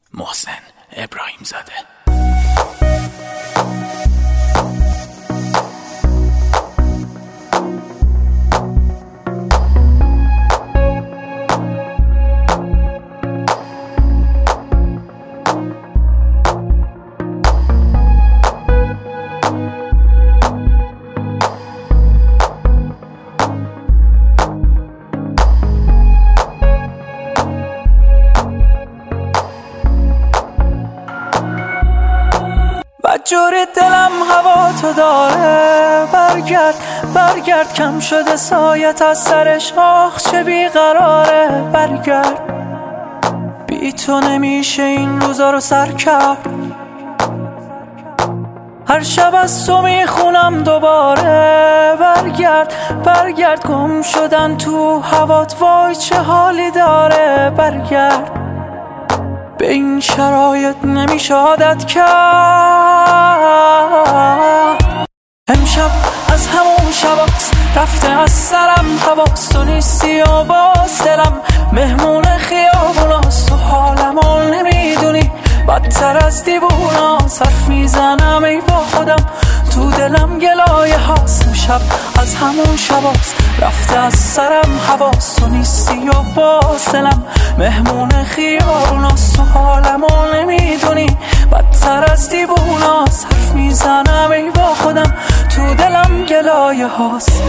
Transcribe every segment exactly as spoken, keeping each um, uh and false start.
محسن ابراهیم زاده. جوری دلم هوا تو داره، برگرد برگرد کم شده سایت از سرش، آخ چه بیقراره. برگرد بی تو نمیشه این روزا رو سر کرد، هر شب از تو میخونم دوباره. برگرد برگرد گم شدن تو هوات، وای چه حالی داره. برگرد به این شرایط نمیشه عادت کرد. امشب از همون شباست رفته از سرم حواس، تو نیستی و باز دلم مهمون خیابوناست. تو حالمو نمیدونی بدتر از دیووناست، حرف میزنم ای با خودم تو دلم گلایه هاست. امشب از همون شباست رفته از سرم حواس، تو نیستی و باز دلم مهمون خیابوناست. تو حالمو نمیدونی بدتر از دیووناست، حرف میزنم ای با خودم تو دلم گلایه هاست.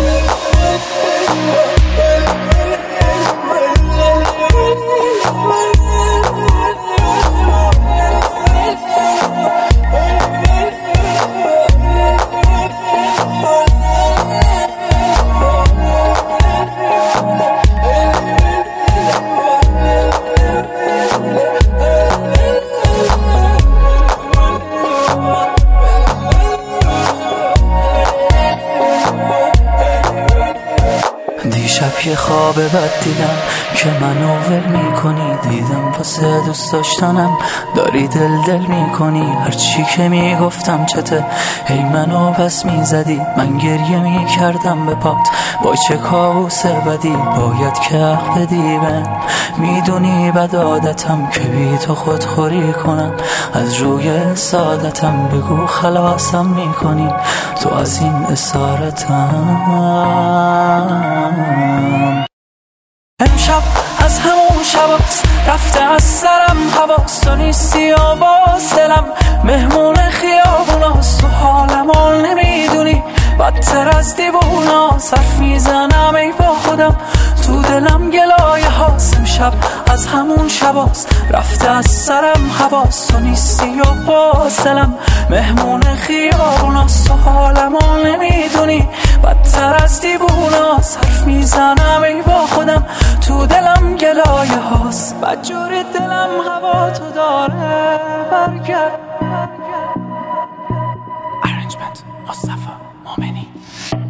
دیشب یه خواب بد دیدم که منو ول میکنی، دیدم واسه دوست داشتنم داری دل دل میکنی. هرچی که میگفتم چته هی منو بس میزدی، من گریه میکردم به پات وای چه کابوس بدی. باید که حق بدی من، میدونی بد عادتم که بی تو خودخوری کنم. از روی سعادتم بگو خلاصم میکنی تو از این اسارتم. امشب از همون شباست رفته از سرم حواس، تو نیستی و باز دلم مهمون خیابوناست. تو حالمو نمیدونی بدتر از دیووناست، حرف میزنم ای با خودم تو دلم گلایه هاست. امشب از همون شباست رفته از سرم حواس، تو نیستی و باز دلم مهمون خیابوناست. تو حالمو نمیدونی بدتر از دیووناست، حرف میزنم ای با خودم تو دلم گلایه هاست. بدجوری دلم هوا تو داره. برگرد. ارنجمنت مصطفی مومنی.